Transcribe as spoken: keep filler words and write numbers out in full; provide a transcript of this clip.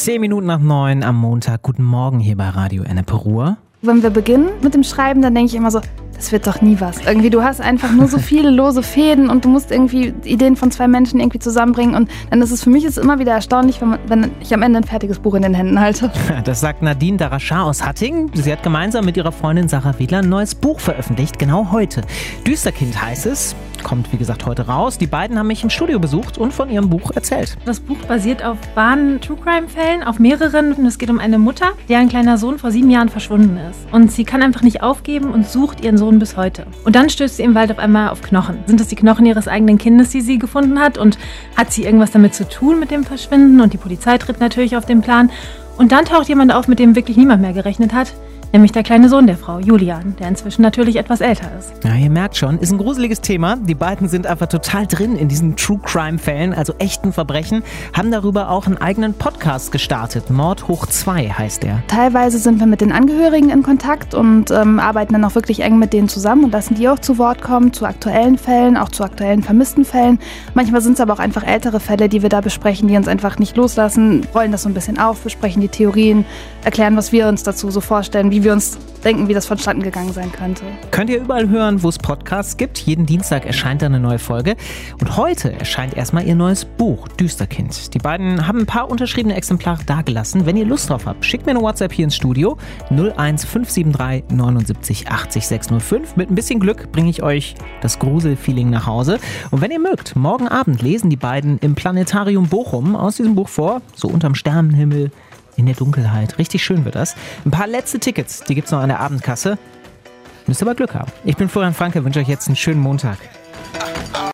Zehn Minuten nach neun am Montag. Guten Morgen hier bei Radio Ennepe Ruhr. Wenn wir beginnen mit dem Schreiben, dann denke ich immer so, das wird doch nie was. Irgendwie, du hast einfach nur so viele lose Fäden und du musst irgendwie Ideen von zwei Menschen irgendwie zusammenbringen. Und dann ist es für mich ist immer wieder erstaunlich, wenn, man, wenn ich am Ende ein fertiges Buch in den Händen halte. Das sagt Nadine Darachar aus Hattingen. Sie hat gemeinsam mit ihrer Freundin Sarah Wedler ein neues Buch veröffentlicht, genau heute. Düsterkind heißt es. Kommt, wie gesagt, heute raus. Die beiden haben mich im Studio besucht und von ihrem Buch erzählt. Das Buch basiert auf wahren True-Crime-Fällen, auf mehreren. Und es geht um eine Mutter, deren kleiner Sohn vor sieben Jahren verschwunden ist. Und sie kann einfach nicht aufgeben und sucht ihren Sohn bis heute. Und dann stößt sie im Wald auf einmal auf Knochen. Sind es die Knochen ihres eigenen Kindes, die sie gefunden hat? Und hat sie irgendwas damit zu tun mit dem Verschwinden? Und die Polizei tritt natürlich auf den Plan. Und dann taucht jemand auf, mit dem wirklich niemand mehr gerechnet hat. Nämlich der kleine Sohn der Frau, Julian, der inzwischen natürlich etwas älter ist. Ja, ihr merkt schon, ist ein gruseliges Thema. Die beiden sind einfach total drin in diesen True-Crime-Fällen, also echten Verbrechen, haben darüber auch einen eigenen Podcast gestartet. Mord hoch zwei heißt der. Teilweise sind wir mit den Angehörigen in Kontakt und ähm, arbeiten dann auch wirklich eng mit denen zusammen und lassen die auch zu Wort kommen, zu aktuellen Fällen, auch zu aktuellen vermissten Fällen. Manchmal sind es aber auch einfach ältere Fälle, die wir da besprechen, die uns einfach nicht loslassen, rollen das so ein bisschen auf, besprechen die Theorien, erklären, was wir uns dazu so vorstellen, wie wir uns denken, wie das vonstatten gegangen sein könnte. Könnt ihr überall hören, wo es Podcasts gibt. Jeden Dienstag erscheint da eine neue Folge. Und heute erscheint erstmal ihr neues Buch, Düsterkind. Die beiden haben ein paar unterschriebene Exemplare dagelassen. Wenn ihr Lust drauf habt, schickt mir eine WhatsApp hier ins Studio. null eins fünf sieben drei neun sieben acht sechs null fünf. Mit ein bisschen Glück bringe ich euch das Gruselfeeling nach Hause. Und wenn ihr mögt, morgen Abend lesen die beiden im Planetarium Bochum aus diesem Buch vor. So unterm Sternenhimmel. In der Dunkelheit. Richtig schön wird das. Ein paar letzte Tickets, die gibt's noch an der Abendkasse. Müsst aber Glück haben. Ich bin Florian Franke, wünsche euch jetzt einen schönen Montag.